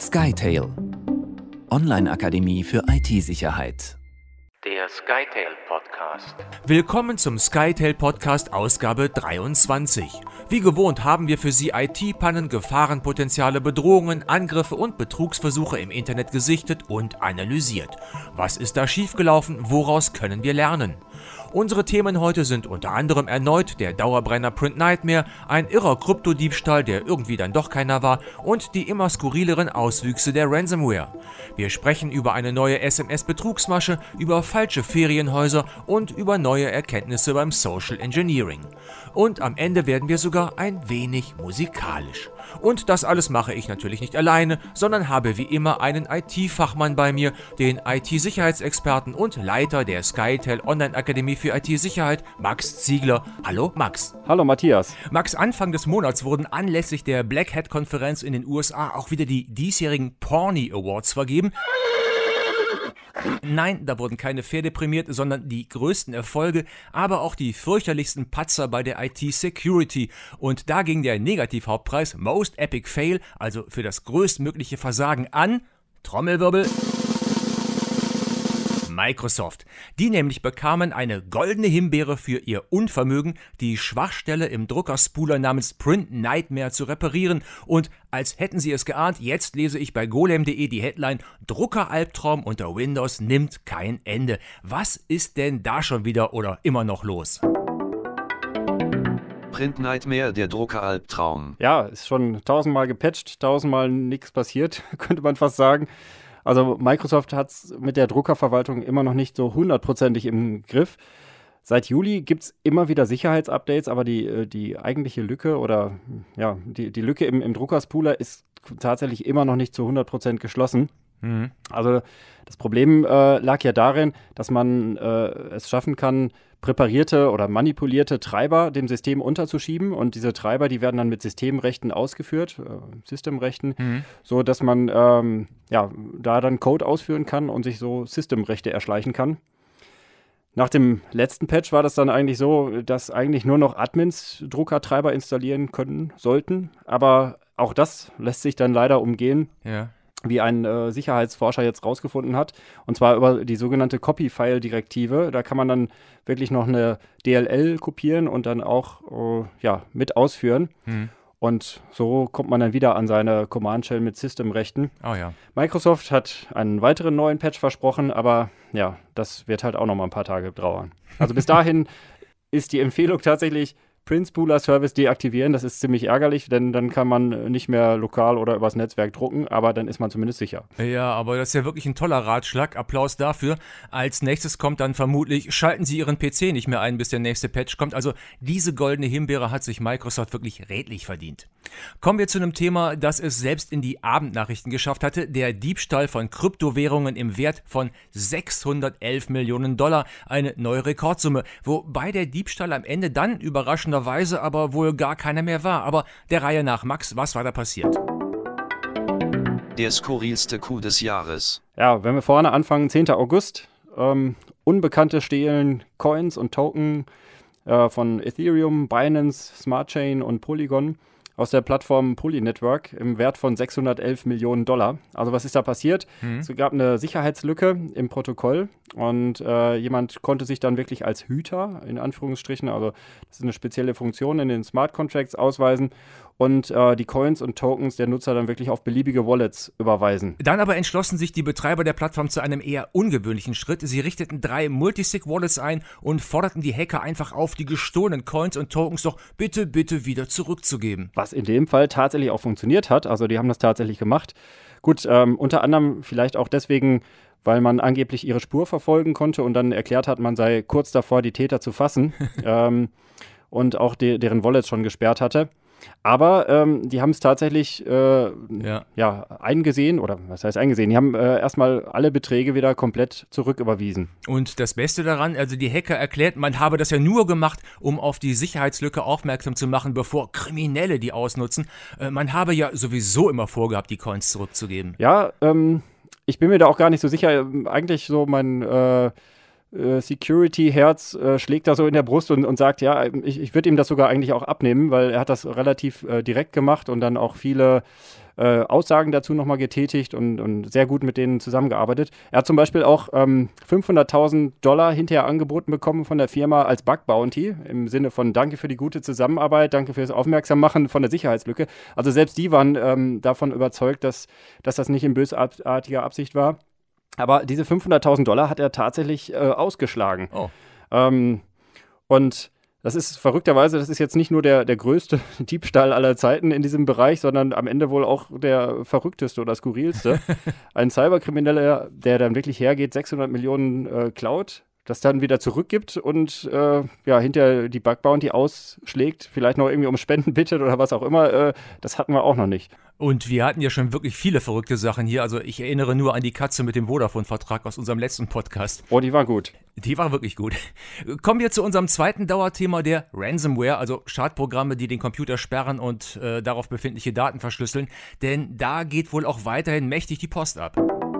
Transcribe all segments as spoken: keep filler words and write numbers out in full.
SkyTail, Online-Akademie für I T-Sicherheit. Der SkyTail Podcast. Willkommen zum SkyTail Podcast Ausgabe dreiundzwanzig. Wie gewohnt haben wir für Sie I T-Pannen, Gefahrenpotenziale, Bedrohungen, Angriffe und Betrugsversuche im Internet gesichtet und analysiert. Was ist da schiefgelaufen? Woraus können wir lernen? Unsere Themen heute sind unter anderem erneut der Dauerbrenner Print Nightmare, ein irrer Kryptodiebstahl, der irgendwie dann doch keiner war, und die immer skurrileren Auswüchse der Ransomware. Wir sprechen über eine neue S M S-Betrugsmasche, über falsche Ferienhäuser und über neue Erkenntnisse beim Social Engineering. Und am Ende werden wir sogar ein wenig musikalisch. Und das alles mache ich natürlich nicht alleine, sondern habe wie immer einen I T-Fachmann bei mir, den I T-Sicherheitsexperten und Leiter der SkyTail Online-Akademie für I T-Sicherheit, Max Ziegler. Hallo Max. Hallo Matthias. Max, Anfang des Monats wurden anlässlich der Black Hat-Konferenz in den U S A auch wieder die diesjährigen Porny Awards vergeben. Nein, da wurden keine Pferde prämiert, sondern die größten Erfolge, aber auch die fürchterlichsten Patzer bei der I T-Security. Und da ging der Negativhauptpreis Most Epic Fail, also für das größtmögliche Versagen, an, Trommelwirbel, Microsoft. Die nämlich bekamen eine goldene Himbeere für ihr Unvermögen, die Schwachstelle im Druckerspooler namens Print Nightmare zu reparieren. Und als hätten sie es geahnt, jetzt lese ich bei golem punkt de die Headline: Druckeralbtraum unter Windows nimmt kein Ende. Was ist denn da schon wieder oder immer noch los? Print Nightmare, der Druckeralbtraum. Ja, ist schon tausendmal gepatcht, tausendmal nichts passiert, könnte man fast sagen. Also Microsoft hat es mit der Druckerverwaltung immer noch nicht so hundertprozentig im Griff. Seit Juli gibt es immer wieder Sicherheitsupdates, aber die, die eigentliche Lücke oder ja, die, die Lücke im, im Druckerspooler ist tatsächlich immer noch nicht zu hundert Prozent geschlossen. Mhm. Also das Problem äh, lag ja darin, dass man äh, es schaffen kann, präparierte oder manipulierte Treiber dem System unterzuschieben, und diese Treiber, die werden dann mit Systemrechten ausgeführt, äh, Systemrechten, mhm. so dass man ähm, ja, da dann Code ausführen kann und sich so Systemrechte erschleichen kann. Nach dem letzten Patch war das dann eigentlich so, dass eigentlich nur noch Admins Druckertreiber installieren können sollten, aber auch das lässt sich dann leider umgehen. Ja. Wie ein äh, Sicherheitsforscher jetzt rausgefunden hat, und zwar über die sogenannte Copy-File-Direktive. Da kann man dann wirklich noch eine D L L kopieren und dann auch äh, ja, mit ausführen. Hm. Und so kommt man dann wieder an seine Command-Shell mit Systemrechten. Oh ja. Microsoft hat einen weiteren neuen Patch versprochen, aber ja, das wird halt auch noch mal ein paar Tage dauern. Also bis dahin ist die Empfehlung tatsächlich, Print Spooler Service deaktivieren. Das ist ziemlich ärgerlich, denn dann kann man nicht mehr lokal oder übers Netzwerk drucken, aber dann ist man zumindest sicher. Ja, aber das ist ja wirklich ein toller Ratschlag. Applaus dafür. Als nächstes kommt dann vermutlich, schalten Sie Ihren P C nicht mehr ein, bis der nächste Patch kommt. Also diese goldene Himbeere hat sich Microsoft wirklich redlich verdient. Kommen wir zu einem Thema, das es selbst in die Abendnachrichten geschafft hatte. Der Diebstahl von Kryptowährungen im Wert von sechshundertelf Millionen Dollar. Eine neue Rekordsumme, wobei der Diebstahl am Ende dann überraschend Weise aber wohl gar keiner mehr war. Aber der Reihe nach, Max, was war da passiert? Der skurrilste Coup des Jahres. Ja, wenn wir vorne anfangen, zehnter August. Ähm, Unbekannte stehlen Coins und Token äh, von Ethereum, Binance, Smart Chain und Polygon aus der Plattform Polynetwork im Wert von sechshundertelf Millionen Dollar. Also was ist da passiert? Mhm. Es gab eine Sicherheitslücke im Protokoll, und äh, jemand konnte sich dann wirklich als Hüter, in Anführungsstrichen, also das ist eine spezielle Funktion in den Smart Contracts, ausweisen und äh, die Coins und Tokens der Nutzer dann wirklich auf beliebige Wallets überweisen. Dann aber entschlossen sich die Betreiber der Plattform zu einem eher ungewöhnlichen Schritt. Sie richteten drei Multisig-Wallets ein und forderten die Hacker einfach auf, die gestohlenen Coins und Tokens doch bitte, bitte wieder zurückzugeben. Was in dem Fall tatsächlich auch funktioniert hat, also die haben das tatsächlich gemacht. Gut, ähm, unter anderem vielleicht auch deswegen, weil man angeblich ihre Spur verfolgen konnte und dann erklärt hat, man sei kurz davor, die Täter zu fassen ähm, und auch de- deren Wallets schon gesperrt hatte. Aber ähm, die haben es tatsächlich äh, ja. ja, eingesehen, oder was heißt eingesehen? Die haben äh, erstmal alle Beträge wieder komplett zurücküberwiesen. Und das Beste daran, also die Hacker erklärt, man habe das ja nur gemacht, um auf die Sicherheitslücke aufmerksam zu machen, bevor Kriminelle die ausnutzen. Äh, man habe ja sowieso immer vorgehabt, die Coins zurückzugeben. Ja, ähm, ich bin mir da auch gar nicht so sicher. Eigentlich so mein äh, Security-Herz äh, schlägt da so in der Brust und, und sagt, ja, ich, ich würde ihm das sogar eigentlich auch abnehmen, weil er hat das relativ äh, direkt gemacht und dann auch viele äh, Aussagen dazu nochmal getätigt und, und sehr gut mit denen zusammengearbeitet. Er hat zum Beispiel auch ähm, fünfhunderttausend Dollar hinterher angeboten bekommen von der Firma als Bug Bounty, im Sinne von Danke für die gute Zusammenarbeit, danke fürs Aufmerksammachen von der Sicherheitslücke. Also selbst die waren ähm, davon überzeugt, dass, dass das nicht in bösartiger Absicht war. Aber diese fünfhunderttausend Dollar hat er tatsächlich äh, ausgeschlagen. Oh. Ähm, und das ist verrückterweise, das ist jetzt nicht nur der, der größte Diebstahl aller Zeiten in diesem Bereich, sondern am Ende wohl auch der verrückteste oder skurrilste. Ein Cyberkrimineller, der dann wirklich hergeht, sechshundert Millionen äh, klaut, das dann wieder zurückgibt und äh, ja, hinter die Bug Bounty ausschlägt, vielleicht noch irgendwie um Spenden bittet oder was auch immer, äh, das hatten wir auch noch nicht. Und wir hatten ja schon wirklich viele verrückte Sachen hier. Also ich erinnere nur an die Katze mit dem Vodafone-Vertrag aus unserem letzten Podcast. Oh, die war gut. Die war wirklich gut. Kommen wir zu unserem zweiten Dauerthema, der Ransomware, also Schadprogramme, die den Computer sperren und äh, darauf befindliche Daten verschlüsseln. Denn da geht wohl auch weiterhin mächtig die Post ab.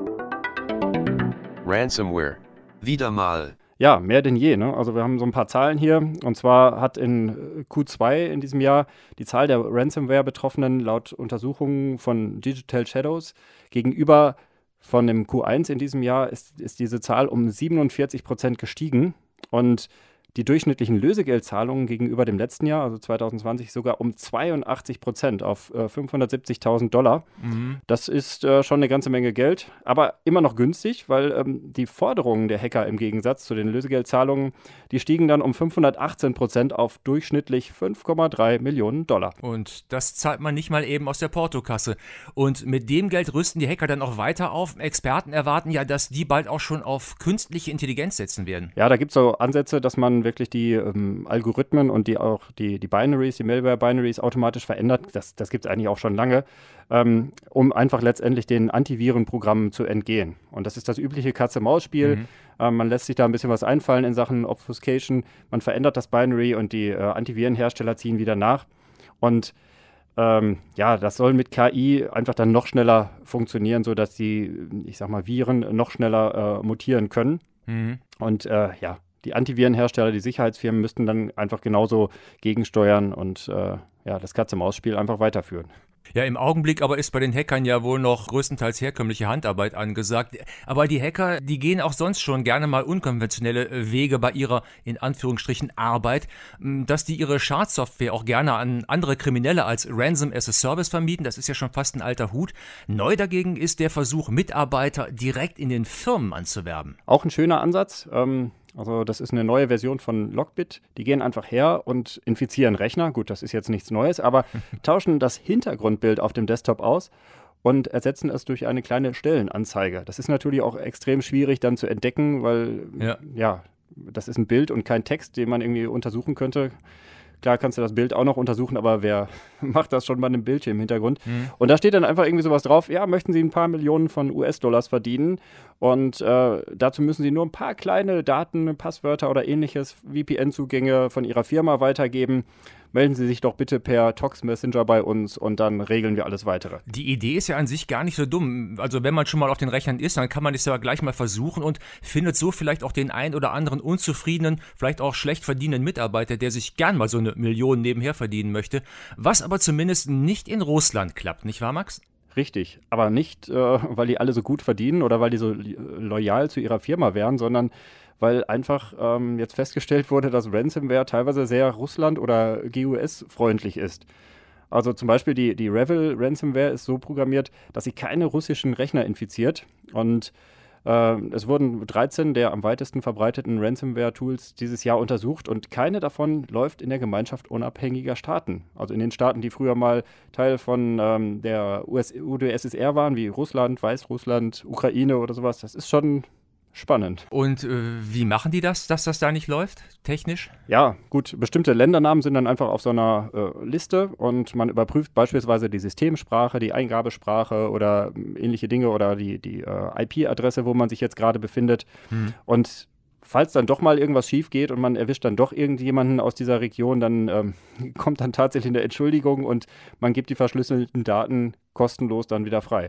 Ransomware. Wieder mal. Ja, mehr denn je. Ne? Also wir haben so ein paar Zahlen hier. Und zwar hat in Q zwei in diesem Jahr die Zahl der Ransomware-Betroffenen laut Untersuchungen von Digital Shadows gegenüber von dem Q eins in diesem Jahr ist, ist diese Zahl um siebenundvierzig Prozent gestiegen. Und die durchschnittlichen Lösegeldzahlungen gegenüber dem letzten Jahr, also zwanzig zwanzig, sogar um zweiundachtzig Prozent auf äh, fünfhundertsiebzigtausend Dollar. Mhm. Das ist äh, schon eine ganze Menge Geld, aber immer noch günstig, weil ähm, die Forderungen der Hacker im Gegensatz zu den Lösegeldzahlungen, die stiegen dann um fünfhundertachtzehn Prozent auf durchschnittlich fünf Komma drei Millionen Dollar. Und das zahlt man nicht mal eben aus der Portokasse. Und mit dem Geld rüsten die Hacker dann auch weiter auf. Experten erwarten ja, dass die bald auch schon auf künstliche Intelligenz setzen werden. Ja, da gibt es so Ansätze, dass man wirklich die ähm, Algorithmen und die auch die, die Binaries, die Malware-Binaries automatisch verändert. Das, das gibt es eigentlich auch schon lange, ähm, um einfach letztendlich den Antivirenprogrammen zu entgehen. Und das ist das übliche Katze-Maus-Spiel. Mhm. Ähm, man lässt sich da ein bisschen was einfallen in Sachen Obfuscation. Man verändert das Binary und die äh, Antivirenhersteller ziehen wieder nach. Und ähm, ja, das soll mit K I einfach dann noch schneller funktionieren, sodass die, ich sag mal, Viren noch schneller äh, mutieren können. Mhm. Und äh, ja, die Antivirenhersteller, die Sicherheitsfirmen müssten dann einfach genauso gegensteuern und äh, ja, das Katze-Maus-Spiel einfach weiterführen. Ja, im Augenblick aber ist bei den Hackern ja wohl noch größtenteils herkömmliche Handarbeit angesagt. Aber die Hacker, die gehen auch sonst schon gerne mal unkonventionelle Wege bei ihrer, in Anführungsstrichen, Arbeit, dass die ihre Schadsoftware auch gerne an andere Kriminelle als Ransom as a Service vermieten. Das ist ja schon fast ein alter Hut. Neu dagegen ist der Versuch, Mitarbeiter direkt in den Firmen anzuwerben. Auch ein schöner Ansatz. Ähm Also das ist eine neue Version von Lockbit. Die gehen einfach her und infizieren Rechner. Gut, das ist jetzt nichts Neues, aber tauschen das Hintergrundbild auf dem Desktop aus und ersetzen es durch eine kleine Stellenanzeige. Das ist natürlich auch extrem schwierig dann zu entdecken, weil ja, ja das ist ein Bild und kein Text, den man irgendwie untersuchen könnte. Klar kannst du das Bild auch noch untersuchen, aber wer macht das schon bei einem Bildschirm im Hintergrund? Mhm. Und da steht dann einfach irgendwie sowas drauf, ja, möchten Sie ein paar Millionen von U S-Dollars verdienen und äh, dazu müssen Sie nur ein paar kleine Daten, Passwörter oder ähnliches, V P N-Zugänge von Ihrer Firma weitergeben. Melden Sie sich doch bitte per Tox Messenger bei uns und dann regeln wir alles Weitere. Die Idee ist ja an sich gar nicht so dumm. Also wenn man schon mal auf den Rechnern ist, dann kann man es ja gleich mal versuchen und findet so vielleicht auch den ein oder anderen unzufriedenen, vielleicht auch schlecht verdienenden Mitarbeiter, der sich gern mal so eine Million nebenher verdienen möchte. Was aber zumindest nicht in Russland klappt, nicht wahr, Max? Richtig, aber nicht, äh, weil die alle so gut verdienen oder weil die so loyal zu ihrer Firma wären, sondern weil einfach ähm, jetzt festgestellt wurde, dass Ransomware teilweise sehr Russland- oder G U S-freundlich ist. Also zum Beispiel die, die Revil Ransomware ist so programmiert, dass sie keine russischen Rechner infiziert. Und äh, es wurden dreizehn der am weitesten verbreiteten Ransomware-Tools dieses Jahr untersucht und keine davon läuft in der Gemeinschaft unabhängiger Staaten. Also in den Staaten, die früher mal Teil von ähm, der U d S S R waren, wie Russland, Weißrussland, Ukraine oder sowas. Das ist schon spannend. Und äh, wie machen die das, dass das da nicht läuft, technisch? Ja, gut, bestimmte Ländernamen sind dann einfach auf so einer äh, Liste und man überprüft beispielsweise die Systemsprache, die Eingabesprache oder äh, ähnliche Dinge oder die, die äh, I P-Adresse, wo man sich jetzt gerade befindet. Hm. Und falls dann doch mal irgendwas schief geht und man erwischt dann doch irgendjemanden aus dieser Region, dann ähm, kommt dann tatsächlich eine Entschuldigung und man gibt die verschlüsselten Daten kostenlos dann wieder frei.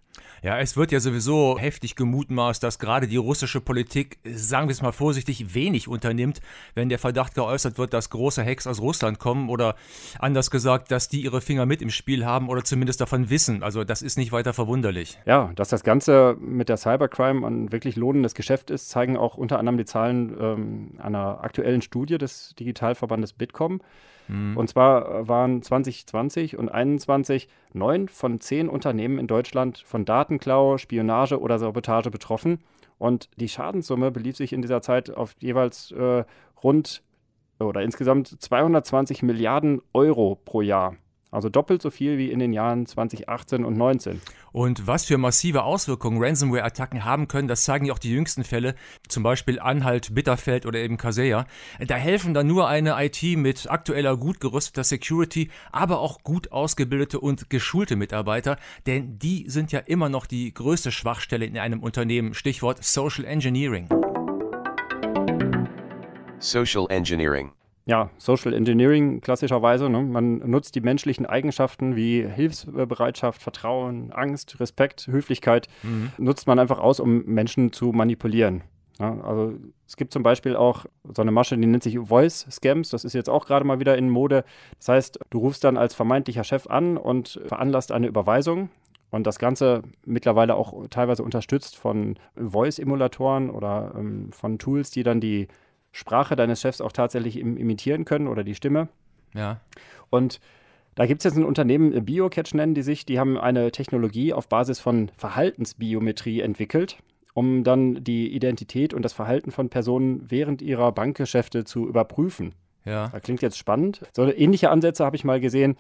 Ja, es wird ja sowieso heftig gemutmaßt, dass gerade die russische Politik, sagen wir es mal vorsichtig, wenig unternimmt, wenn der Verdacht geäußert wird, dass große Hacks aus Russland kommen oder anders gesagt, dass die ihre Finger mit im Spiel haben oder zumindest davon wissen. Also das ist nicht weiter verwunderlich. Ja, dass das Ganze mit der Cybercrime ein wirklich lohnendes Geschäft ist, zeigen auch unter anderem die Zahlen ähm, einer aktuellen Studie des Digitalverbandes Bitkom. Und zwar waren zwanzig zwanzig und einundzwanzig neun von zehn Unternehmen in Deutschland von Datenklau, Spionage oder Sabotage betroffen. Und die Schadenssumme belief sich in dieser Zeit auf jeweils äh, rund oder insgesamt zweihundertzwanzig Milliarden Euro pro Jahr. Also doppelt so viel wie in den Jahren zwanzig achtzehn und neunzehn. Und was für massive Auswirkungen Ransomware-Attacken haben können, das zeigen ja auch die jüngsten Fälle, zum Beispiel Anhalt, Bitterfeld oder eben Kaseya. Da helfen dann nur eine I T mit aktueller, gut gerüsteter Security, aber auch gut ausgebildete und geschulte Mitarbeiter, denn die sind ja immer noch die größte Schwachstelle in einem Unternehmen. Stichwort Social Engineering. Social Engineering. Ja, Social Engineering klassischerweise. Ne? Man nutzt die menschlichen Eigenschaften wie Hilfsbereitschaft, Vertrauen, Angst, Respekt, Höflichkeit, mhm. nutzt man einfach aus, um Menschen zu manipulieren. Ja, also es gibt zum Beispiel auch so eine Masche, die nennt sich Voice Scams. Das ist jetzt auch gerade mal wieder in Mode. Das heißt, du rufst dann als vermeintlicher Chef an und veranlasst eine Überweisung. Und das Ganze mittlerweile auch teilweise unterstützt von Voice-Emulatoren oder ähm, von Tools, die dann die Sprache deines Chefs auch tatsächlich im, imitieren können oder die Stimme. Ja. Und da gibt es jetzt ein Unternehmen, BioCatch nennen die sich, die haben eine Technologie auf Basis von Verhaltensbiometrie entwickelt, um dann die Identität und das Verhalten von Personen während ihrer Bankgeschäfte zu überprüfen. Ja. Das klingt jetzt spannend. So ähnliche Ansätze habe ich mal gesehen.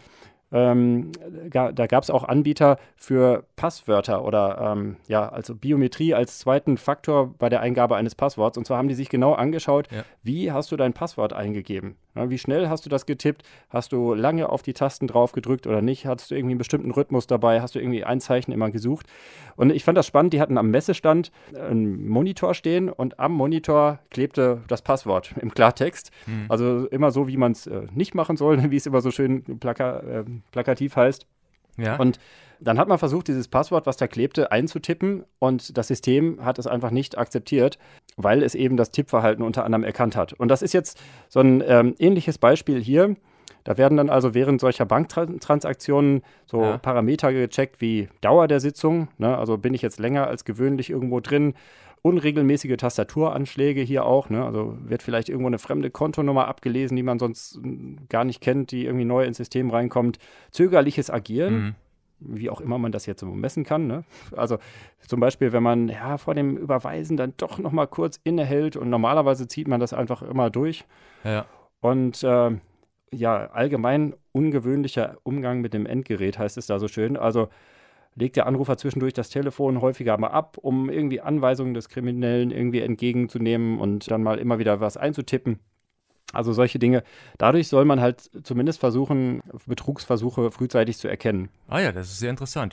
Ähm, ga, da gab es auch Anbieter für Passwörter oder ähm, ja, also Biometrie als zweiten Faktor bei der Eingabe eines Passworts. Und zwar haben die sich genau angeschaut, ja. Wie hast du dein Passwort eingegeben? Ja, wie schnell hast du das getippt? Hast du lange auf die Tasten drauf gedrückt oder nicht? Hattest du irgendwie einen bestimmten Rhythmus dabei? Hast du irgendwie ein Zeichen immer gesucht? Und ich fand das spannend, die hatten am Messestand einen Monitor stehen und am Monitor klebte das Passwort im Klartext. Mhm. Also immer so, wie man es äh, nicht machen soll, wie es immer so schön plaka- äh, plakativ heißt. Ja. Und dann hat man versucht, dieses Passwort, was da klebte, einzutippen und das System hat es einfach nicht akzeptiert, weil es eben das Tippverhalten unter anderem erkannt hat. Und das ist jetzt so ein ähm, ähnliches Beispiel hier. Da werden dann also während solcher Banktransaktionen so ja. Parameter gecheckt wie Dauer der Sitzung, ne? Also bin ich jetzt länger als gewöhnlich irgendwo drin, unregelmäßige Tastaturanschläge hier auch, ne? Also wird vielleicht irgendwo eine fremde Kontonummer abgelesen, die man sonst gar nicht kennt, die irgendwie neu ins System reinkommt, zögerliches Agieren, mhm. wie auch immer man das jetzt so messen kann, ne? Also zum Beispiel, wenn man ja vor dem Überweisen dann doch noch mal kurz innehält und normalerweise zieht man das einfach immer durch. Ja. Und äh, ja, allgemein ungewöhnlicher Umgang mit dem Endgerät, heißt es da so schön. Also legt der Anrufer zwischendurch das Telefon häufiger mal ab, um irgendwie Anweisungen des Kriminellen irgendwie entgegenzunehmen und dann mal immer wieder was einzutippen. Also solche Dinge. Dadurch soll man halt zumindest versuchen, Betrugsversuche frühzeitig zu erkennen. Ah ja, das ist sehr interessant.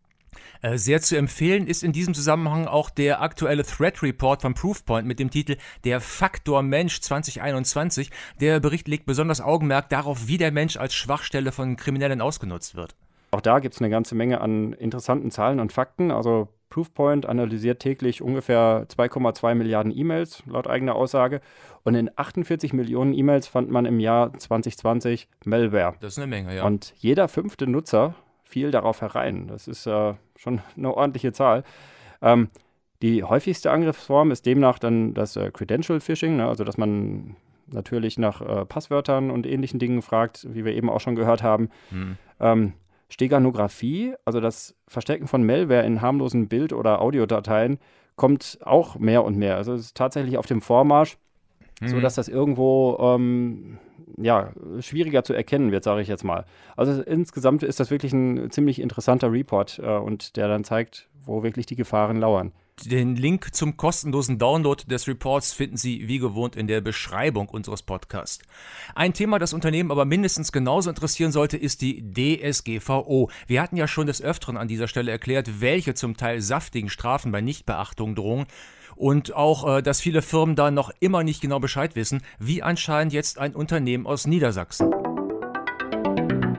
Äh, sehr zu empfehlen ist in diesem Zusammenhang auch der aktuelle Threat Report von Proofpoint mit dem Titel Der Faktor Mensch zwanzig einundzwanzig. Der Bericht legt besonders Augenmerk darauf, wie der Mensch als Schwachstelle von Kriminellen ausgenutzt wird. Auch da gibt es eine ganze Menge an interessanten Zahlen und Fakten. Also Proofpoint analysiert täglich ungefähr zwei Komma zwei Milliarden E-Mails, laut eigener Aussage. Und in achtundvierzig Millionen E-Mails fand man im Jahr zwanzig zwanzig Malware. Das ist eine Menge, ja. Und jeder fünfte Nutzer fiel darauf herein. Das ist äh, schon eine ordentliche Zahl. Ähm, die häufigste Angriffsform ist demnach dann das äh, Credential Phishing, ne? Also dass man natürlich nach äh, Passwörtern und ähnlichen Dingen fragt, wie wir eben auch schon gehört haben. Hm. Ähm, Steganographie, also das Verstecken von Malware in harmlosen Bild- oder Audiodateien, kommt auch mehr und mehr. Also es ist tatsächlich auf dem Vormarsch, mhm. sodass das irgendwo ähm, ja, schwieriger zu erkennen wird, sage ich jetzt mal. Also insgesamt ist das wirklich ein ziemlich interessanter Report äh, und der dann zeigt, wo wirklich die Gefahren lauern. Den Link zum kostenlosen Download des Reports finden Sie wie gewohnt in der Beschreibung unseres Podcasts. Ein Thema, das Unternehmen aber mindestens genauso interessieren sollte, ist die D S G V O. Wir hatten ja schon des Öfteren an dieser Stelle erklärt, welche zum Teil saftigen Strafen bei Nichtbeachtung drohen. Und auch, äh, dass viele Firmen da noch immer nicht genau Bescheid wissen, wie anscheinend jetzt ein Unternehmen aus Niedersachsen.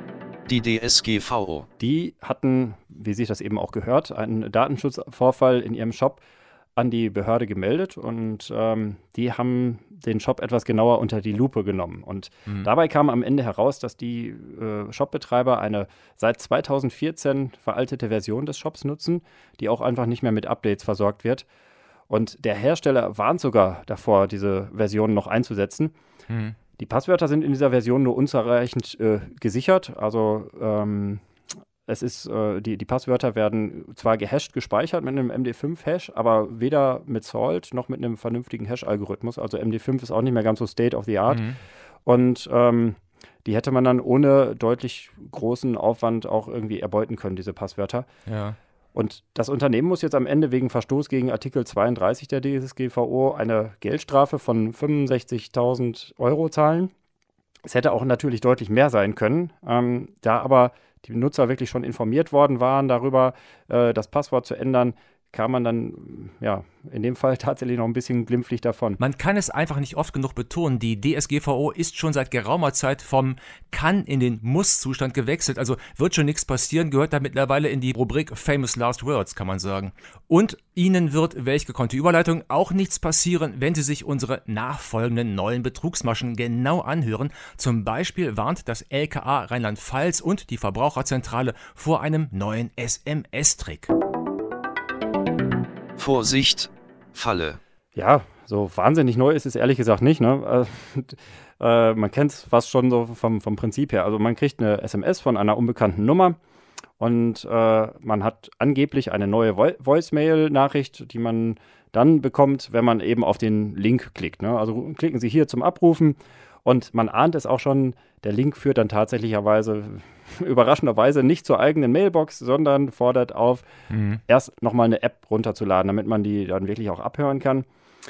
Die D S G V O. Die hatten, wie sich das eben auch gehört, einen Datenschutzvorfall in ihrem Shop an die Behörde gemeldet und ähm, die haben den Shop etwas genauer unter die Lupe genommen. Und mhm. dabei kam am Ende heraus, dass die äh, Shopbetreiber eine seit zweitausendvierzehn veraltete Version des Shops nutzen, die auch einfach nicht mehr mit Updates versorgt wird. Und der Hersteller warnt sogar davor, diese Version noch einzusetzen. Mhm. Die Passwörter sind in dieser Version nur unzureichend äh, gesichert. Also ähm, es ist, äh, die, die Passwörter werden zwar gehasht gespeichert mit einem M D fünf Hash, aber weder mit Salt noch mit einem vernünftigen Hash-Algorithmus. Also M D fünf ist auch nicht mehr ganz so State of the Art. Mhm. Und ähm, die hätte man dann ohne deutlich großen Aufwand auch irgendwie erbeuten können, diese Passwörter. Ja. Und das Unternehmen muss jetzt am Ende wegen Verstoß gegen Artikel zweiunddreißig der D S G V O eine Geldstrafe von fünfundsechzigtausend Euro zahlen. Es hätte auch natürlich deutlich mehr sein können, ähm, da aber die Nutzer wirklich schon informiert worden waren darüber, äh, das Passwort zu ändern, kam man dann, ja, in dem Fall tatsächlich noch ein bisschen glimpflich davon. Man kann es einfach nicht oft genug betonen, die D S G V O ist schon seit geraumer Zeit vom Kann in den Muss-Zustand gewechselt, also wird schon nichts passieren, gehört da mittlerweile in die Rubrik Famous Last Words, kann man sagen. Und Ihnen wird, welch gekonnte Überleitung, auch nichts passieren, wenn Sie sich unsere nachfolgenden neuen Betrugsmaschen genau anhören. Zum Beispiel warnt das L K A Rheinland-Pfalz und die Verbraucherzentrale vor einem neuen S M S-Trick. Vorsicht, Falle. Ja, so wahnsinnig neu ist es ehrlich gesagt nicht. Ne? Äh, äh, man kennt es fast schon so vom, vom Prinzip her. Also man kriegt eine S M S von einer unbekannten Nummer und äh, man hat angeblich eine neue Vo- Voicemail-Nachricht, die man dann bekommt, wenn man eben auf den Link klickt. Ne? Also klicken Sie hier zum Abrufen und man ahnt es auch schon, der Link führt dann tatsächlicherweise überraschenderweise nicht zur eigenen Mailbox, sondern fordert auf, mhm. erst nochmal eine App runterzuladen, damit man die dann wirklich auch abhören kann.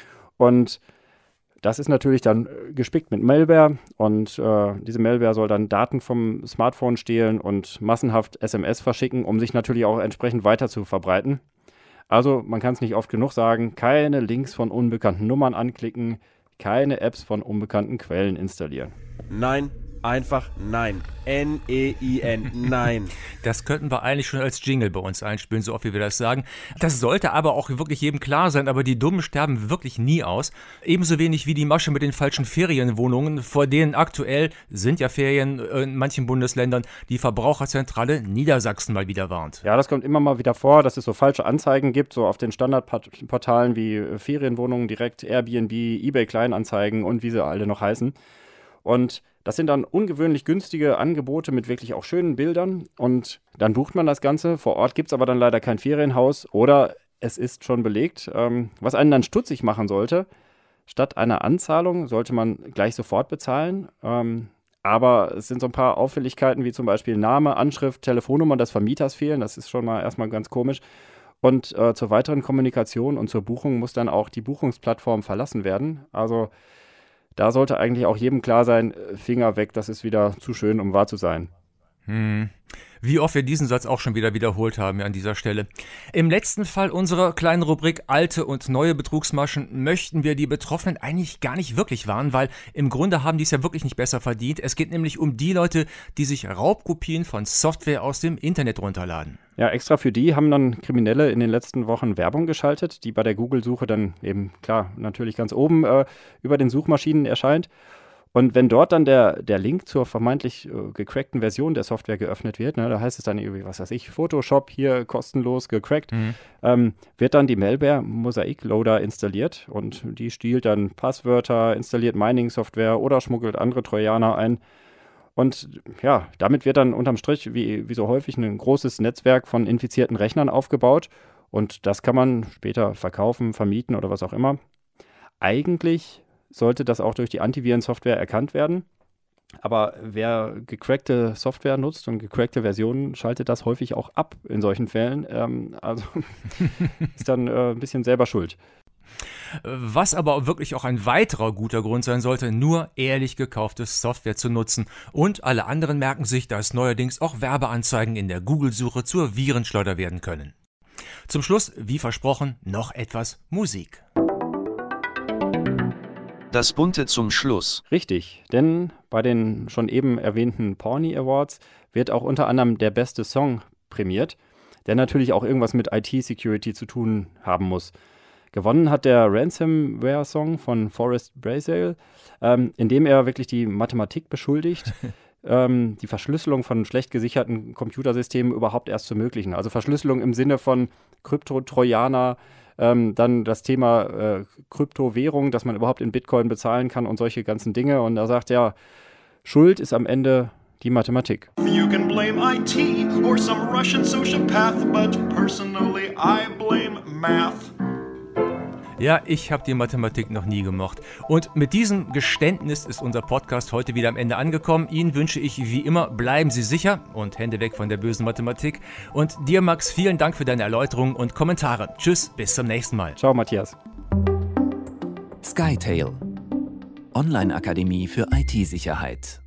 Und das ist natürlich dann gespickt mit Malware und äh, diese Malware soll dann Daten vom Smartphone stehlen und massenhaft S M S verschicken, um sich natürlich auch entsprechend weiter zu verbreiten. Also man kann es nicht oft genug sagen, keine Links von unbekannten Nummern anklicken, keine Apps von unbekannten Quellen installieren. Nein. Einfach nein. N E I N, nein. Das könnten wir eigentlich schon als Jingle bei uns einspielen, so oft wie wir das sagen. Das sollte aber auch wirklich jedem klar sein, aber die Dummen sterben wirklich nie aus. Ebenso wenig wie die Masche mit den falschen Ferienwohnungen, vor denen aktuell, sind ja Ferien in manchen Bundesländern, die Verbraucherzentrale Niedersachsen mal wieder warnt. Ja, das kommt immer mal wieder vor, dass es so falsche Anzeigen gibt, so auf den Standardportalen wie Ferienwohnungen direkt, Airbnb, eBay Kleinanzeigen und wie sie alle noch heißen. Und das sind dann ungewöhnlich günstige Angebote mit wirklich auch schönen Bildern. Und dann bucht man das Ganze. Vor Ort gibt es aber dann leider kein Ferienhaus oder es ist schon belegt. Ähm, was einen dann stutzig machen sollte, statt einer Anzahlung sollte man gleich sofort bezahlen. Ähm, aber es sind so ein paar Auffälligkeiten wie zum Beispiel Name, Anschrift, Telefonnummer des Vermieters fehlen. Das ist schon mal erstmal ganz komisch. Und äh, zur weiteren Kommunikation und zur Buchung muss dann auch die Buchungsplattform verlassen werden. Also da sollte eigentlich auch jedem klar sein, Finger weg, das ist wieder zu schön, um wahr zu sein. Hm. Wie oft wir diesen Satz auch schon wieder wiederholt haben an dieser Stelle. Im letzten Fall unserer kleinen Rubrik alte und neue Betrugsmaschen möchten wir die Betroffenen eigentlich gar nicht wirklich warnen, weil im Grunde haben die es ja wirklich nicht besser verdient. Es geht nämlich um die Leute, die sich Raubkopien von Software aus dem Internet runterladen. Ja, extra für die haben dann Kriminelle in den letzten Wochen Werbung geschaltet, die bei der Google-Suche dann eben, klar, natürlich ganz oben äh, über den Suchmaschinen erscheint. Und wenn dort dann der, der Link zur vermeintlich äh, gecrackten Version der Software geöffnet wird, ne, da heißt es dann irgendwie, was weiß ich, Photoshop hier kostenlos gecrackt, mhm. ähm, wird dann die Malware Mosaic Loader installiert und die stiehlt dann Passwörter, installiert Mining-Software oder schmuggelt andere Trojaner ein. Und ja, damit wird dann unterm Strich, wie, wie so häufig, ein großes Netzwerk von infizierten Rechnern aufgebaut und das kann man später verkaufen, vermieten oder was auch immer. Eigentlich sollte das auch durch die Antivirensoftware erkannt werden. Aber wer gecrackte Software nutzt und gecrackte Versionen, schaltet das häufig auch ab in solchen Fällen. Ähm, also ist dann äh, ein bisschen selber schuld. Was aber wirklich auch ein weiterer guter Grund sein sollte, nur ehrlich gekaufte Software zu nutzen. Und alle anderen merken sich, dass neuerdings auch Werbeanzeigen in der Google-Suche zur Virenschleuder werden können. Zum Schluss, wie versprochen, noch etwas Musik. Das Bunte zum Schluss. Richtig, denn bei den schon eben erwähnten Pawny Awards wird auch unter anderem der beste Song prämiert, der natürlich auch irgendwas mit I T-Security zu tun haben muss. Gewonnen hat der Ransomware-Song von Forrest Braziel, ähm, in dem er wirklich die Mathematik beschuldigt, ähm, die Verschlüsselung von schlecht gesicherten Computersystemen überhaupt erst zu ermöglichen. Also Verschlüsselung im Sinne von Krypto-Trojaner, ähm, dann das Thema äh, Kryptowährung, dass man überhaupt in Bitcoin bezahlen kann und solche ganzen Dinge. Und er sagt, ja, Schuld ist am Ende die Mathematik. You can blame I T or some Russian sociopath, but personally I blame math. Ja, ich habe die Mathematik noch nie gemocht. Und mit diesem Geständnis ist unser Podcast heute wieder am Ende angekommen. Ihnen wünsche ich wie immer, bleiben Sie sicher und Hände weg von der bösen Mathematik. Und dir, Max, vielen Dank für deine Erläuterungen und Kommentare. Tschüss, bis zum nächsten Mal. Ciao, Matthias. Skytail, Online-Akademie für I T-Sicherheit.